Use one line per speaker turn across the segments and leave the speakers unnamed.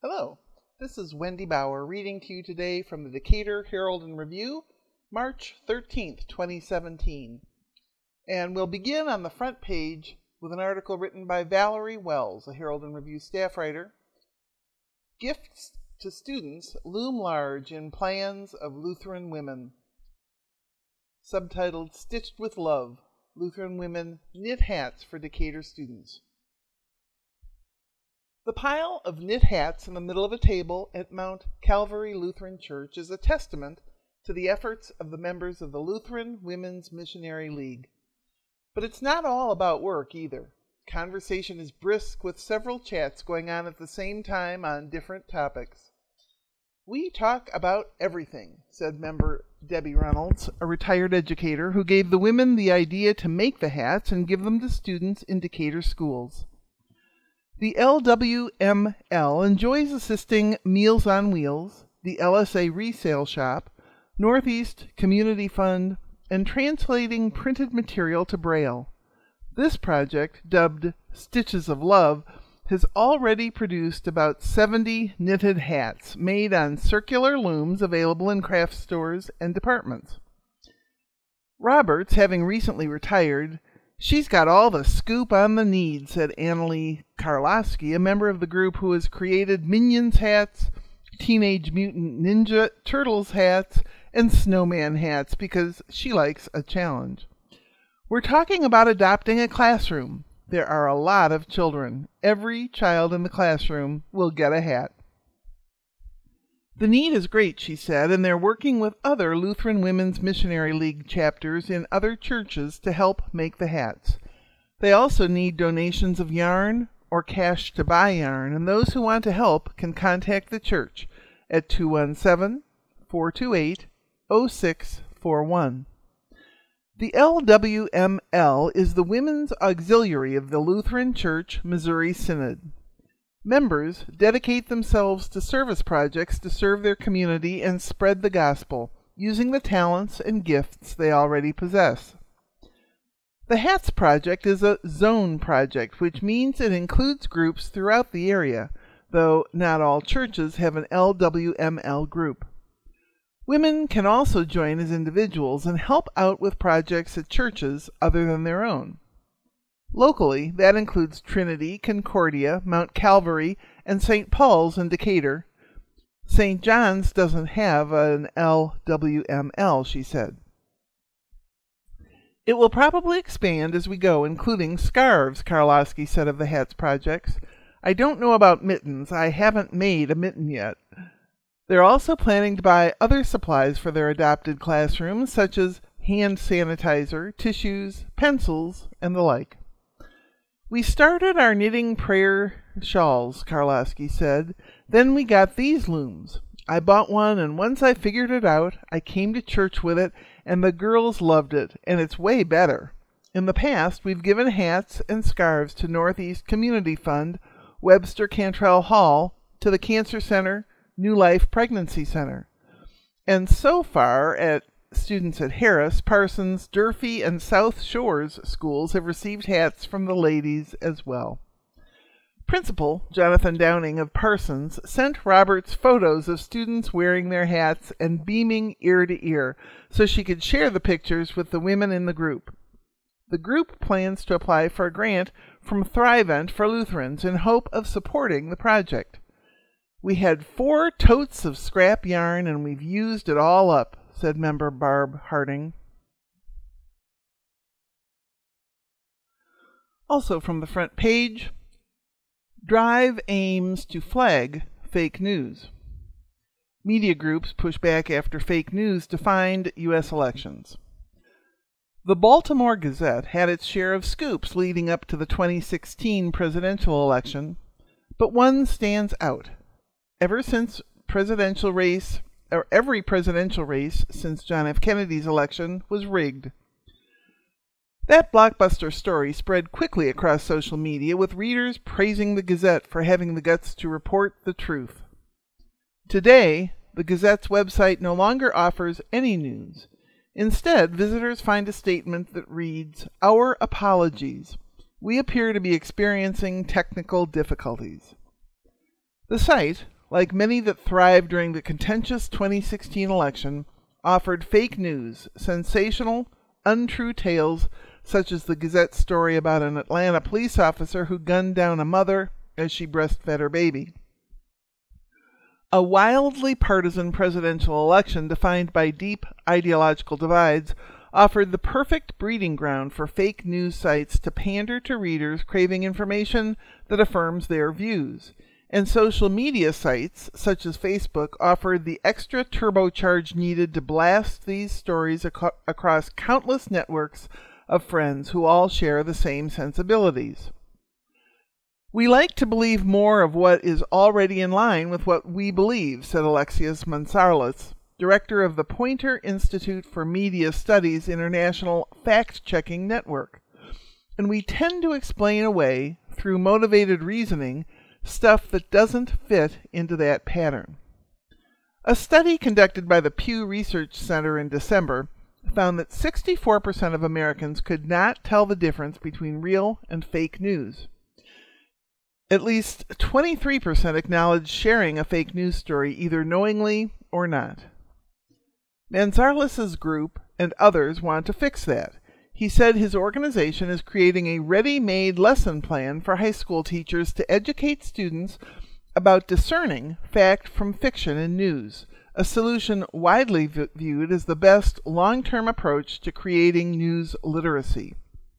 Hello, this is Wendy Bauer reading to you today from the Decatur Herald and Review, March 13th, 2017. And we'll begin on the front page with an article written by Valerie Wells, a Herald and Review staff writer. Gifts to students loom large in plans of Lutheran women. Subtitled Stitched with Love, Lutheran Women Knit Hats for Decatur Students. The pile of knit hats in the middle of a table at Mount Calvary Lutheran Church is a testament to the efforts of the members of the Lutheran Women's Missionary League. But it's not all about work either. Conversation is brisk with several chats going on at the same time on different topics. We talk about everything, said member Debbie Reynolds, a retired educator who gave the women the idea to make the hats and give them to students in Decatur schools. The LWML enjoys assisting Meals on Wheels, the LSA Resale Shop, Northeast Community Fund, and translating printed material to Braille. This project, dubbed Stitches of Love, has already produced about 70 knitted hats made on circular looms available in craft stores and departments. Roberts, having recently retired, "She's got all the scoop on the need," said Annalie Karlowski, a member of the group who has created Minions hats, Teenage Mutant Ninja Turtles hats, and Snowman hats because she likes a challenge. "We're talking about adopting a classroom. There are a lot of children. Every child in the classroom will get a hat." "The need is great," she said, and they're working with other Lutheran Women's Missionary League chapters in other churches to help make the hats. They also need donations of yarn or cash to buy yarn, and those who want to help can contact the church at 217-428-0641. The LWML is the Women's Auxiliary of the Lutheran Church Missouri Synod. Members dedicate themselves to service projects to serve their community and spread the gospel, using the talents and gifts they already possess. The HATS project is a zone project, which means it includes groups throughout the area, though not all churches have an LWML group. Women can also join as individuals and help out with projects at churches other than their own. Locally, that includes Trinity, Concordia, Mount Calvary, and St. Paul's in Decatur. St. John's doesn't have an LWML, she said. "It will probably expand as we go, including scarves," Karlowski said of the hats projects. "I don't know about mittens. I haven't made a mitten yet." They're also planning to buy other supplies for their adopted classrooms, such as hand sanitizer, tissues, pencils, and the like. "We started our knitting prayer shawls," Karlowski said. "Then we got these looms. I bought one, and once I figured it out, I came to church with it, and the girls loved it, and it's way better. In the past, we've given hats and scarves to Northeast Community Fund, Webster Cantrell Hall, to the Cancer Center, New Life Pregnancy Center. And so far, students at Harris, Parsons, Durfee, and South Shores schools have received hats from the ladies as well." Principal Jonathan Downing of Parsons sent Roberts photos of students wearing their hats and beaming ear to ear so she could share the pictures with the women in the group. The group plans to apply for a grant from Thrivent for Lutherans in hope of supporting the project. "We had 4 totes of scrap yarn and we've used it all up," said member Barb Harding. Also from the front page, Drive aims to flag fake news. Media groups push back after fake news defined U.S. elections. The Baltimore Gazette had its share of scoops leading up to the 2016 presidential election, but one stands out. Every presidential race since John F. Kennedy's election was rigged. That blockbuster story spread quickly across social media, with readers praising the Gazette for having the guts to report the truth. Today, the Gazette's website no longer offers any news. Instead, visitors find a statement that reads, "Our apologies. We appear to be experiencing technical difficulties." The site, like many that thrived during the contentious 2016 election, offered fake news, sensational, untrue tales such as the Gazette story about an Atlanta police officer who gunned down a mother as she breastfed her baby. A wildly partisan presidential election defined by deep ideological divides offered the perfect breeding ground for fake news sites to pander to readers craving information that affirms their views. And social media sites, such as Facebook, offered the extra turbocharge needed to blast these stories across countless networks of friends who all share the same sensibilities. We like to believe more of what is already in line with what we believe, said Alexios Mansarlis, director of the Poynter Institute for Media Studies International Fact-Checking Network. And we tend to explain away, through motivated reasoning, stuff that doesn't fit into that pattern. A study conducted by the Pew Research Center in December found that 64% of Americans could not tell the difference between real and fake news. At least 23% acknowledged sharing a fake news story either knowingly or not. Mansarlis' group and others want to fix that. He said his organization is creating a ready-made lesson plan for high school teachers to educate students about discerning fact from fiction in news, a solution widely viewed as the best long-term approach to creating news literacy.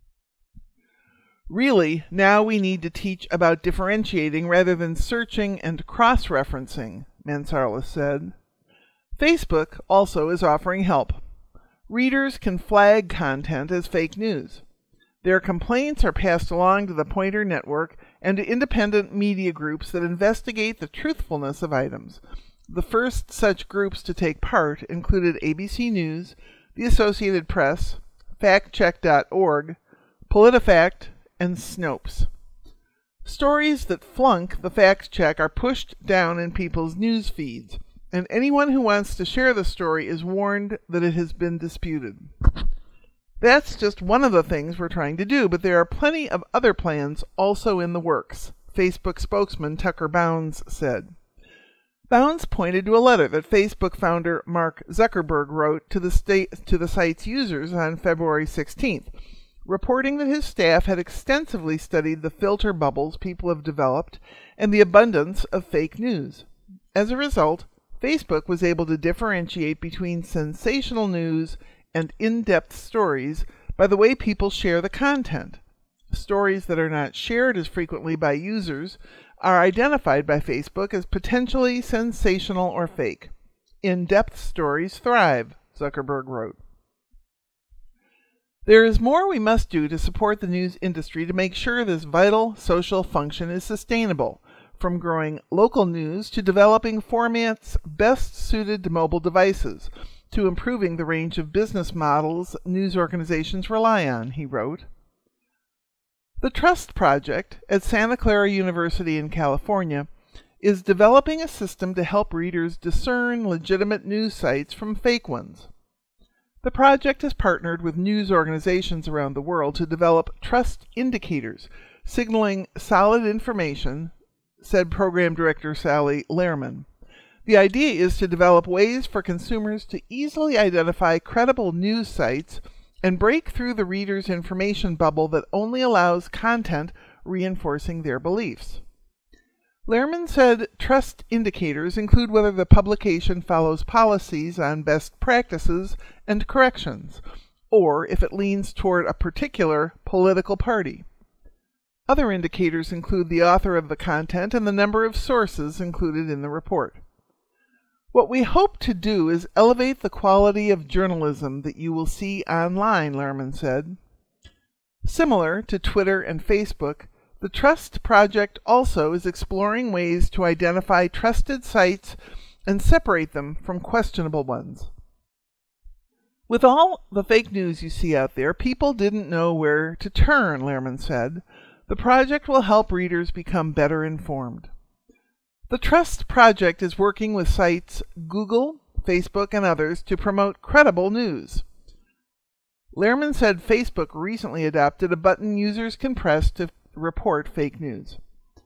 Really, now we need to teach about differentiating rather than searching and cross-referencing, Mansarlis said. Facebook also is offering help. Readers can flag content as fake news. Their complaints are passed along to the Poynter Network and to independent media groups that investigate the truthfulness of items. The first such groups to take part included ABC News, the Associated Press, FactCheck.org, PolitiFact, and Snopes. Stories that flunk the fact check are pushed down in people's news feeds, and anyone who wants to share the story is warned that it has been disputed. That's just one of the things we're trying to do, but there are plenty of other plans also in the works, Facebook spokesman Tucker Bounds said. Bounds pointed to a letter that Facebook founder Mark Zuckerberg wrote to the site's users on February 16th, reporting that his staff had extensively studied the filter bubbles people have developed and the abundance of fake news. As a result, Facebook was able to differentiate between sensational news and in-depth stories by the way people share the content. Stories that are not shared as frequently by users are identified by Facebook as potentially sensational or fake. In-depth stories thrive, Zuckerberg wrote. There is more we must do to support the news industry to make sure this vital social function is sustainable, from growing local news to developing formats best suited to mobile devices, to improving the range of business models news organizations rely on, he wrote. The Trust Project at Santa Clara University in California is developing a system to help readers discern legitimate news sites from fake ones. The project has partnered with news organizations around the world to develop trust indicators, signaling solid information, said Program Director Sally Lehrman. The idea is to develop ways for consumers to easily identify credible news sites and break through the reader's information bubble that only allows content reinforcing their beliefs. Lehrman said trust indicators include whether the publication follows policies on best practices and corrections, or if it leans toward a particular political party. Other indicators include the author of the content and the number of sources included in the report. What we hope to do is elevate the quality of journalism that you will see online, Lehrman said. Similar to Twitter and Facebook, the Trust Project also is exploring ways to identify trusted sites and separate them from questionable ones. With all the fake news you see out there, people didn't know where to turn, Lehrman said. The project will help readers become better informed. The Trust Project is working with sites Google, Facebook, and others to promote credible news. Lehrman said Facebook recently adopted a button users can press to report fake news.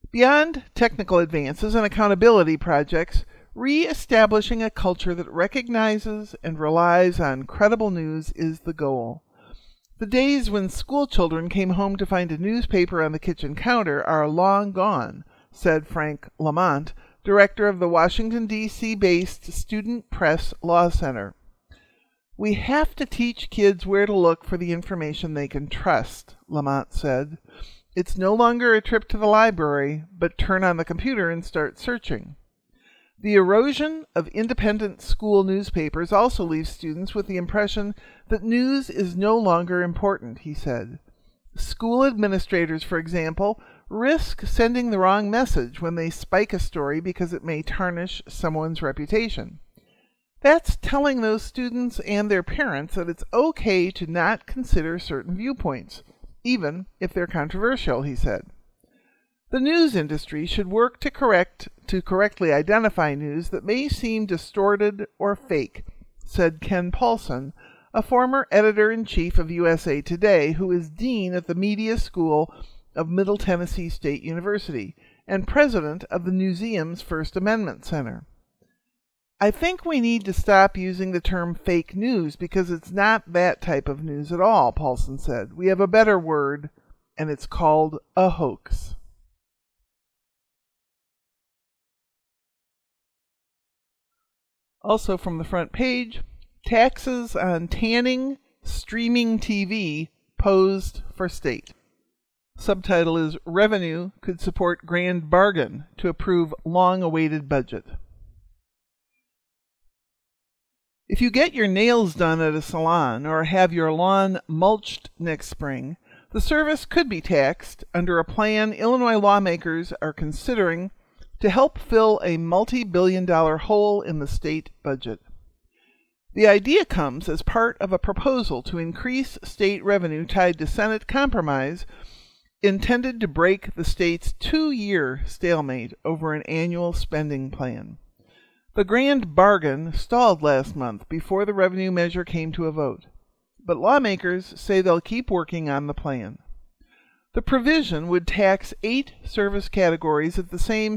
Beyond technical advances and accountability projects, re-establishing a culture that recognizes and relies on credible news is the goal. The days when school children came home to find a newspaper on the kitchen counter are long gone, said Frank Lamont, director of the Washington, D.C.-based Student Press Law Center. We have to teach kids where to look for the information they can trust, Lamont said. It's no longer a trip to the library, but turn on the computer and start searching. The erosion of independent school newspapers also leaves students with the impression that news is no longer important, he said. School administrators, for example, risk sending the wrong message when they spike a story because it may tarnish someone's reputation. That's telling those students and their parents that it's okay to not consider certain viewpoints, even if they're controversial, he said. The news industry should work to correctly identify news that may seem distorted or fake, said Ken Paulson, a former editor-in-chief of USA Today who is dean at the Media School of Middle Tennessee State University and president of the museum's First Amendment Center. I think we need to stop using the term fake news because it's not that type of news at all, Paulson said. We have a better word, and it's called a hoax. Also from the front page, taxes on tanning, streaming TV posed for state. Subtitle is Revenue Could Support Grand Bargain to Approve Long-Awaited Budget. If you get your nails done at a salon or have your lawn mulched next spring, the service could be taxed under a plan Illinois lawmakers are considering to help fill a multi-billion-dollar hole in the state budget. The idea comes as part of a proposal to increase state revenue tied to Senate compromise intended to break the state's 2-year stalemate over an annual spending plan. The grand bargain stalled last month before the revenue measure came to a vote, but lawmakers say they'll keep working on the plan. The provision would tax 8 service categories at the same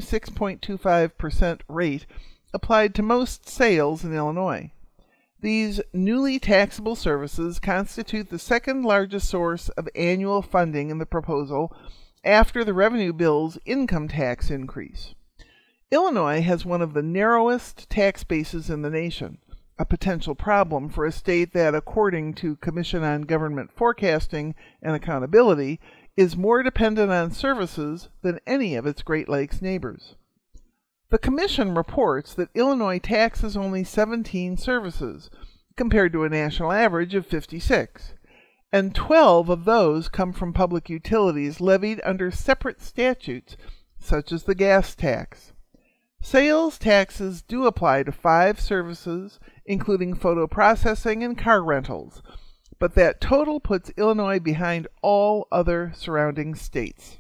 6.25% rate applied to most sales in Illinois. These newly taxable services constitute the second largest source of annual funding in the proposal after the revenue bill's income tax increase. Illinois has one of the narrowest tax bases in the nation, a potential problem for a state that, according to Commission on Government Forecasting and Accountability, is more dependent on services than any of its Great Lakes neighbors. The Commission reports that Illinois taxes only 17 services, compared to a national average of 56, and 12 of those come from public utilities levied under separate statutes, such as the gas tax. Sales taxes do apply to 5 services, including photo processing and car rentals, but that total puts Illinois behind all other surrounding states.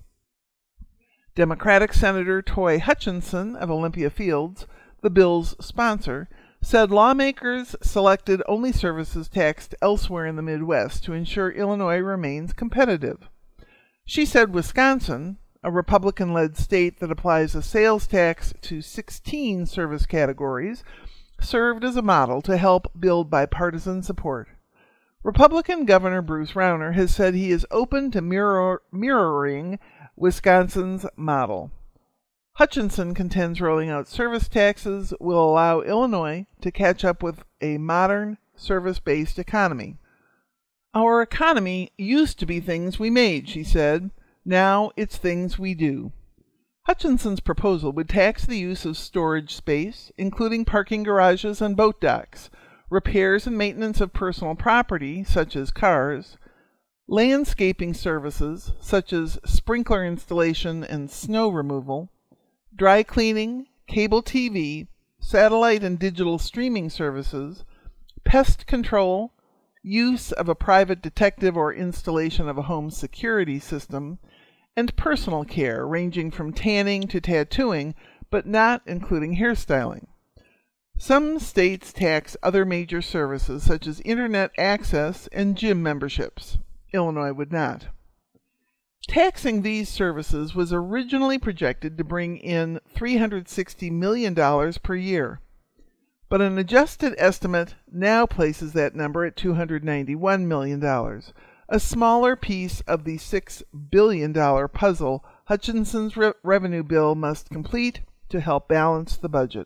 Democratic Senator Toy Hutchinson of Olympia Fields, the bill's sponsor, said lawmakers selected only services taxed elsewhere in the Midwest to ensure Illinois remains competitive. She said Wisconsin, a Republican-led state that applies a sales tax to 16 service categories, served as a model to help build bipartisan support. Republican Governor Bruce Rauner has said he is open to mirroring Wisconsin's model. Hutchinson contends rolling out service taxes will allow Illinois to catch up with a modern, service-based economy. Our economy used to be things we made, she said. Now it's things we do. Hutchinson's proposal would tax the use of storage space, including parking garages and boat docks, repairs and maintenance of personal property, such as cars, landscaping services, such as sprinkler installation and snow removal, dry cleaning, cable TV, satellite and digital streaming services, pest control, use of a private detective or installation of a home security system, and personal care ranging from tanning to tattooing, but not including hairstyling. Some states tax other major services such as internet access and gym memberships. Illinois would not. Taxing these services was originally projected to bring in $360 million per year, but an adjusted estimate now places that number at $291 million, a smaller piece of the $6 billion puzzle Hutchinson's revenue bill must complete to help balance the budget.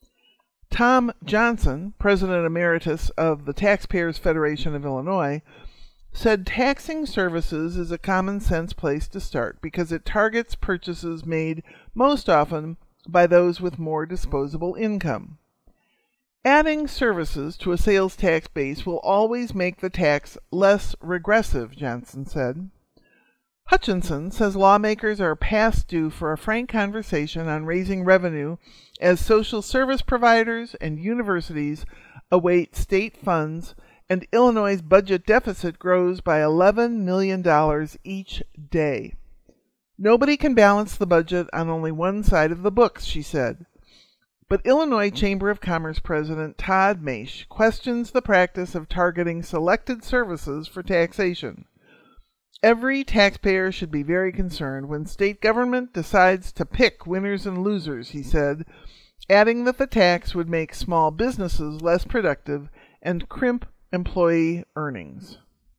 Tom Johnson, President Emeritus of the Taxpayers Federation of Illinois, said taxing services is a common-sense place to start because it targets purchases made most often by those with more disposable income. Adding services to a sales tax base will always make the tax less regressive, Johnson said. Hutchinson says lawmakers are past due for a frank conversation on raising revenue as social service providers and universities await state funds and Illinois' budget deficit grows by $11 million each day. Nobody can balance the budget on only one side of the books, she said. But Illinois Chamber of Commerce President Todd Maish questions the practice of targeting selected services for taxation. Every taxpayer should be very concerned when state government decides to pick winners and losers, he said, adding that the tax would make small businesses less productive and crimp employee earnings.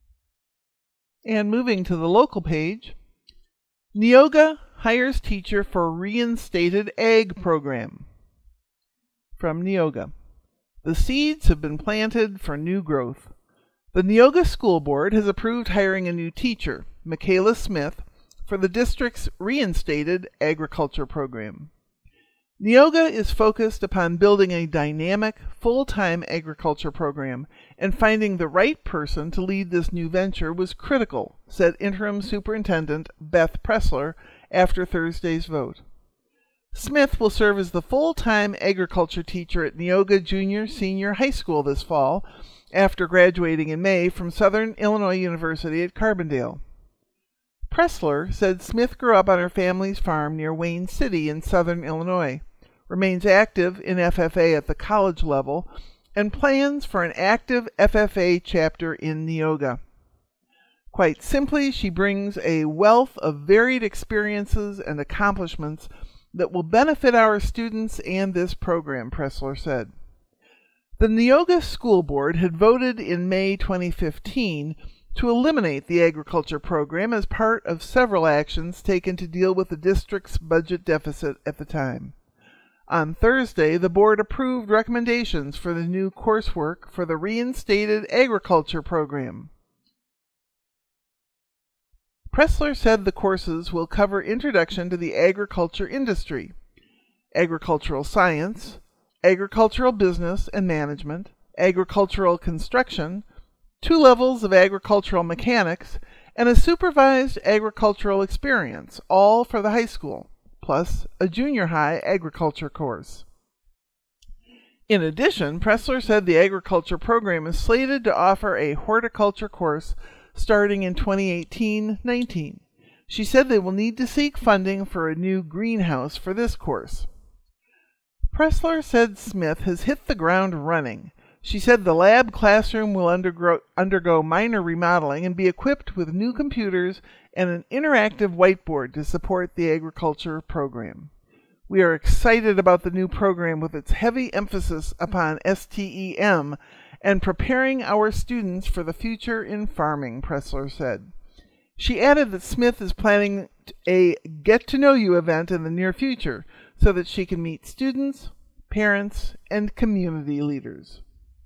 And moving to the local page, Neoga hires teacher for reinstated ag program. From Neoga. The seeds have been planted for new growth. The Neoga School Board has approved hiring a new teacher, Michaela Smith, for the district's reinstated agriculture program. Neoga is focused upon building a dynamic, full-time agriculture program, and finding the right person to lead this new venture was critical, said Interim Superintendent Beth Pressler after Thursday's vote. Smith will serve as the full-time agriculture teacher at Neoga Junior-Senior High School this fall, after graduating in May from Southern Illinois University at Carbondale. Pressler said Smith grew up on her family's farm near Wayne City in southern Illinois, remains active in FFA at the college level, and plans for an active FFA chapter in Neoga. Quite simply, she brings a wealth of varied experiences and accomplishments that will benefit our students and this program, Pressler said. The Neoga School Board had voted in May 2015 to eliminate the agriculture program as part of several actions taken to deal with the district's budget deficit at the time. On Thursday, the board approved recommendations for the new coursework for the reinstated agriculture program. Pressler said the courses will cover introduction to the agriculture industry, agricultural science, agricultural business and management, agricultural construction, 2 levels of agricultural mechanics, and a supervised agricultural experience, all for the high school, plus a junior high agriculture course. In addition, Pressler said the agriculture program is slated to offer a horticulture course starting in 2018-19. She said they will need to seek funding for a new greenhouse for this course. Pressler said Smith has hit the ground running. She said the lab classroom will undergo minor remodeling and be equipped with new computers and an interactive whiteboard to support the agriculture program. We are excited about the new program with its heavy emphasis upon STEM and preparing our students for the future in farming, Pressler said. She added that Smith is planning a get-to-know-you event in the near future so that she can meet students, parents, and community leaders.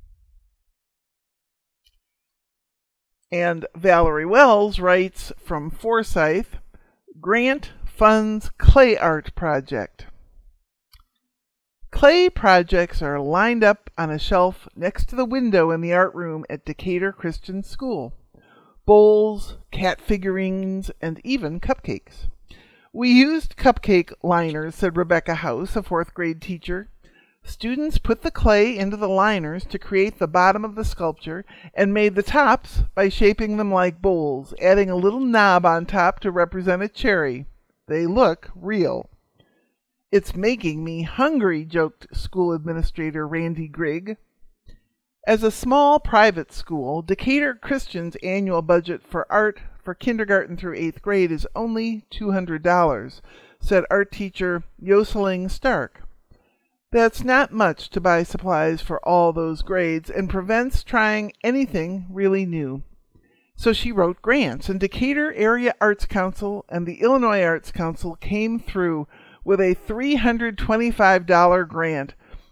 And Valerie Wells writes from Forsyth, Grant funds clay art project. Clay projects are lined up on a shelf next to the window in the art room at Decatur Christian School. Bowls, cat figurines, and even cupcakes. We used cupcake liners, said Rebecca House, a 4th grade teacher. Students put the clay into the liners to create the bottom of the sculpture and made the tops by shaping them like bowls, adding a little knob on top to represent a cherry. They look real. It's making me hungry, joked school administrator Randy Grigg. As a small private school, Decatur Christian's annual budget for art for kindergarten through 8th grade is only $200, said art teacher Yoseling Stark. That's not much to buy supplies for all those grades and prevents trying anything really new. So she wrote grants, and Decatur Area Arts Council and the Illinois Arts Council came through with a $325 grant.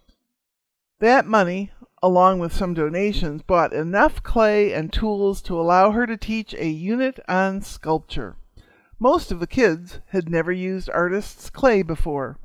That money, along with some donations, bought enough clay and tools to allow her to teach a unit on sculpture. Most of the kids had never used artists' clay before.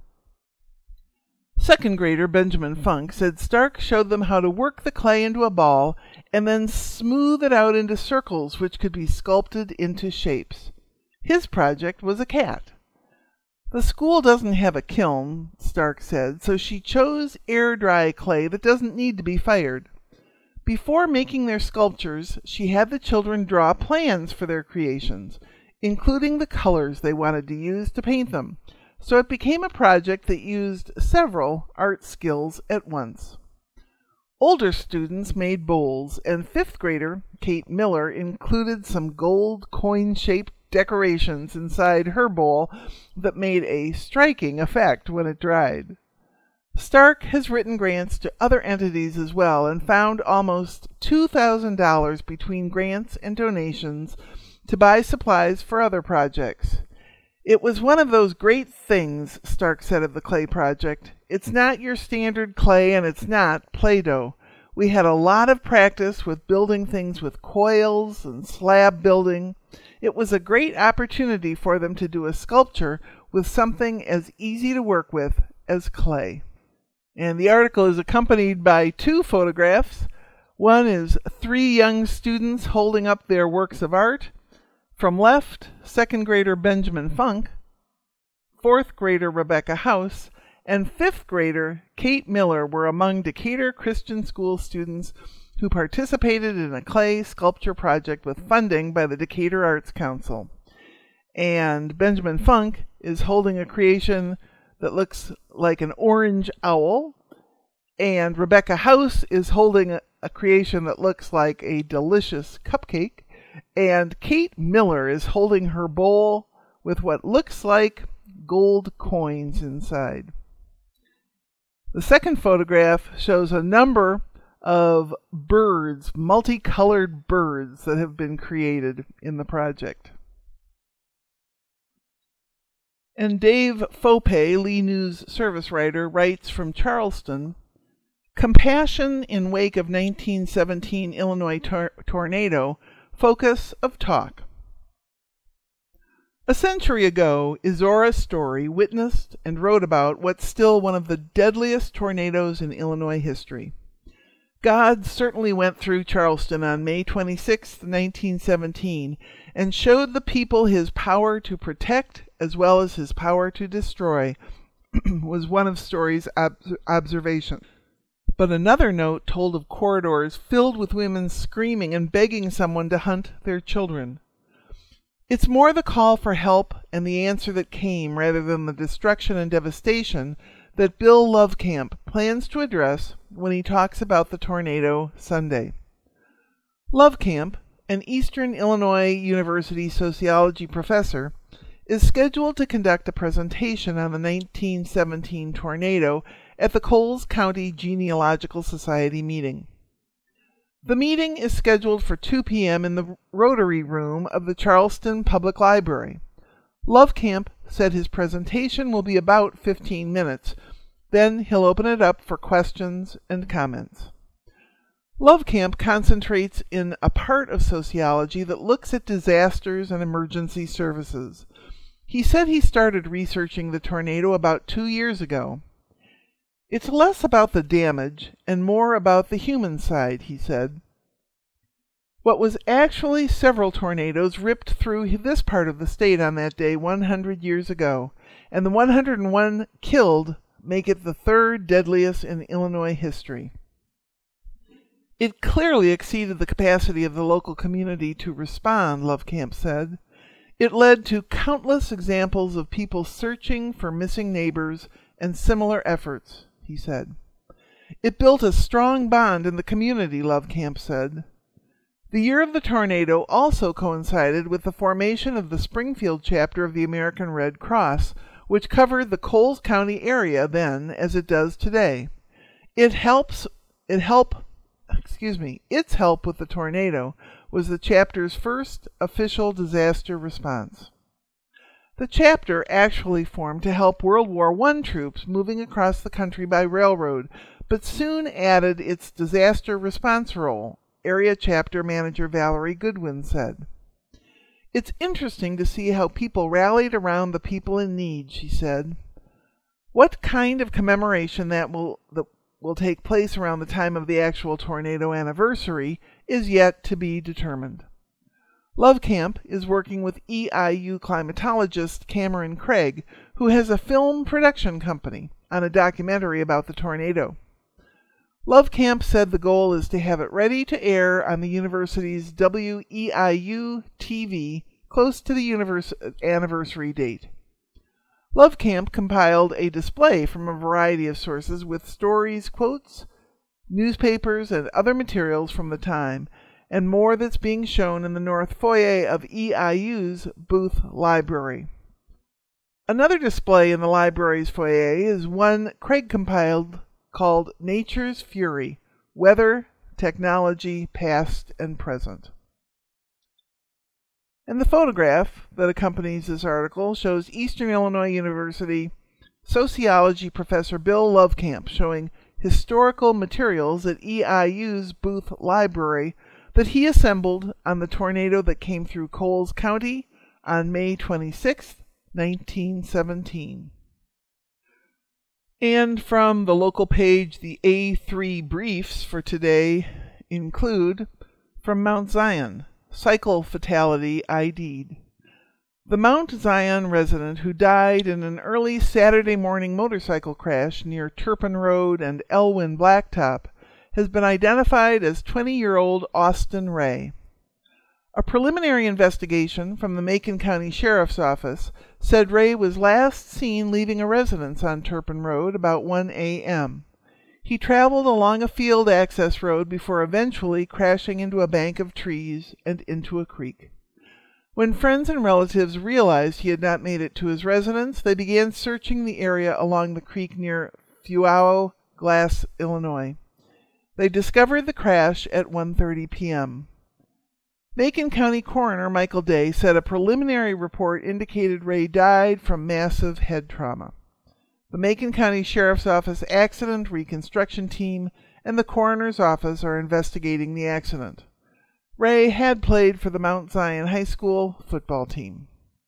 Second grader Benjamin Funk said Stark showed them how to work the clay into a ball and then smooth it out into circles which could be sculpted into shapes. His project was a cat. The school doesn't have a kiln, Stark said, so she chose air-dry clay that doesn't need to be fired. Before making their sculptures, she had the children draw plans for their creations, including the colors they wanted to use to paint them. So it became a project that used several art skills at once. Older students made bowls, and 5th grader Kate Miller included some gold coin-shaped decorations inside her bowl that made a striking effect when it dried. Stark has written grants to other entities as well and found almost $2,000 between grants and donations to buy supplies for other projects. It was one of those great things, Stark said of the clay project. It's not your standard clay and it's not Play-Doh. We had a lot of practice with building things with coils and slab building. It was a great opportunity for them to do a sculpture with something as easy to work with as clay. And the article is accompanied by 2 photographs. One is 3 young students holding up their works of art. From left, 2nd grader Benjamin Funk, 4th grader Rebecca House, and 5th grader Kate Miller were among Decatur Christian School students who participated in a clay sculpture project with funding by the Decatur Arts Council. And Benjamin Funk is holding a creation that looks like an orange owl, and Rebecca House is holding a creation that looks like a delicious cupcake. And Kate Miller is holding her bowl with what looks like gold coins inside. The second photograph shows a number of birds, multicolored birds that have been created in the project. And Dave Fope, Lee News service writer, writes from Charleston, Compassion in wake of 1917 Illinois tornado. Focus of talk. A century ago, Izora Story witnessed and wrote about what's still one of the deadliest tornadoes in Illinois history. God certainly went through Charleston on May 26, 1917, and showed the people his power to protect as well as his power to destroy, was one of Story's observations. But another note told of corridors filled with women screaming and begging someone to hunt their children. It's more the call for help and the answer that came rather than the destruction and devastation that Bill Lovecamp plans to address when he talks about the tornado Sunday. Lovecamp, an Eastern Illinois University sociology professor, is scheduled to conduct a presentation on the 1917 tornado at the Coles County Genealogical Society meeting. The meeting is scheduled for 2 p.m. in the Rotary Room of the Charleston Public Library. Lovecamp said his presentation will be about 15 minutes. Then he'll open it up for questions and comments. Lovecamp concentrates in a part of sociology that looks at disasters and emergency services. He said he started researching the tornado about 2 years ago. It's less about the damage and more about the human side, he said. What was actually several tornadoes ripped through this part of the state on that day 100 years ago, and the 101 killed make it the 3rd deadliest in Illinois history. It clearly exceeded the capacity of the local community to respond, Lovecamp said. It led to countless examples of people searching for missing neighbors and similar efforts, he said. It built a strong bond in the community, Lovecamp said. The year of the tornado also coincided with the formation of the Springfield chapter of the American Red Cross, which covered the Coles County area then as it does today. Its help with the tornado was the chapter's first official disaster response. The chapter actually formed to help World War I troops moving across the country by railroad, but soon added its disaster response role, Area Chapter Manager Valerie Goodwin said. It's interesting to see how people rallied around the people in need, she said. What kind of commemoration that will take place around the time of the actual tornado anniversary is yet to be determined. Lovecamp is working with EIU climatologist Cameron Craig, who has a film production company, on a documentary about the tornado. Lovecamp said the goal is to have it ready to air on the university's WEIU TV close to the anniversary date. Lovecamp compiled a display from a variety of sources with stories, quotes, newspapers, and other materials from the time, and more that's being shown in the north foyer of EIU's Booth Library. Another display in the library's foyer is one Craig compiled called Nature's Fury, Weather, Technology, Past and Present. And the photograph that accompanies this article shows Eastern Illinois University sociology professor Bill Lovecamp showing historical materials at EIU's Booth Library that he assembled on the tornado that came through Coles County on May 26, 1917. And from the local page, the A3 briefs for today include from Mount Zion, cycle fatality ID'd. The Mount Zion resident who died in an early Saturday morning motorcycle crash near Turpin Road and Elwyn Blacktop has been identified as 20-year-old Austin Ray. A preliminary investigation from the Macon County Sheriff's Office said Ray was last seen leaving a residence on Turpin Road about 1 a.m. He traveled along a field access road before eventually crashing into a bank of trees and into a creek. When friends and relatives realized he had not made it to his residence, they began searching the area along the creek near Fuao Glass, Illinois. They discovered the crash at 1:30 p.m. Macon County Coroner Michael Day said a preliminary report indicated Ray died from massive head trauma. The Macon County Sheriff's Office Accident Reconstruction Team and the Coroner's Office are investigating the accident. Ray had played for the Mount Zion High School football team.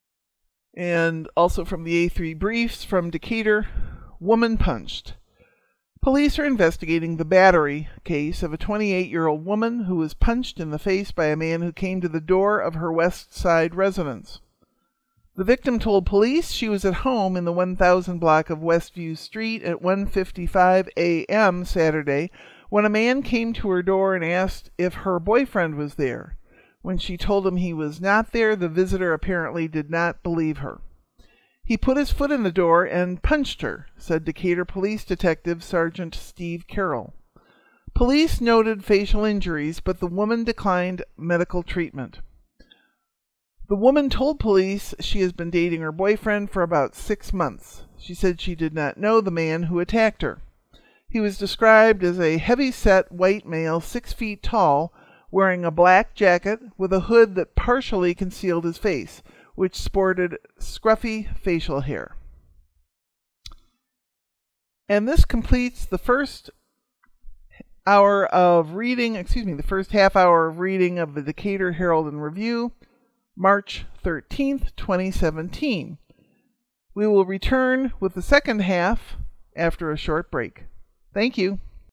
And also from the A3 briefs from Decatur, woman punched. Police are investigating the battery case of a 28-year-old woman who was punched in the face by a man who came to the door of her West Side residence. The victim told police she was at home in the 1000 block of Westview Street at 1:55 a.m. Saturday when a man came to her door and asked if her boyfriend was there. When she told him he was not there, the visitor apparently did not believe her. He put his foot in the door and punched her, said Decatur Police Detective Sergeant Steve Carroll. Police noted facial injuries, but the woman declined medical treatment. The woman told police she has been dating her boyfriend for about 6 months. She said she did not know the man who attacked her. He was described as a heavy-set white male, 6 feet tall, wearing a black jacket with a hood that partially concealed his face, which sported scruffy facial hair. And this completes the first half hour of reading of the Decatur Herald and Review, March 13th, 2017. We will return with the second half after a short break. Thank you.